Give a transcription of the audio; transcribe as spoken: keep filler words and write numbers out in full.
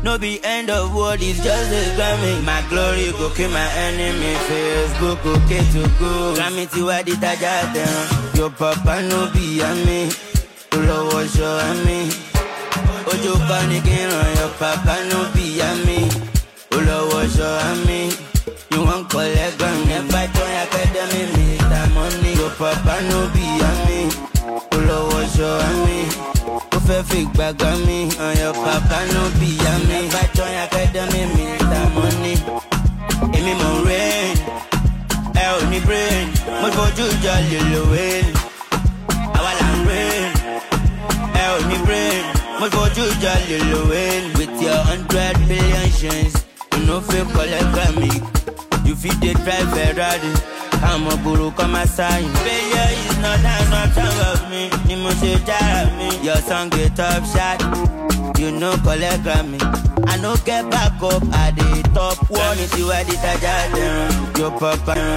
No be end of world, it's just a Grammy. My glory go kill my enemy. Facebook okay to go. Grammy ti wa di taja teran. Your papa no be a me. Olowo show a me. Ojo panikin ran. Your papa no be a me. Olowo show a me. You want collect Grammy? Never join academy, Mister Money. Your papa no be a me. Olowo show a me. Fake bag on me, and your papa no be a me. Never join academy, Mister Money. Give me more rain, I only brain. Most for you, jolly Lowell. I want rain, I only brain. Most for you, jolly Lowell. With your hundred billion chains, you know feel collect Grammy. You feed the drive Ferrari. I'm a guru, come aside. Failure is not an option of me. You must say me. Your song get top shot. You know collect Grammy. I no get back up at the top one. If you are the Taja, your papa.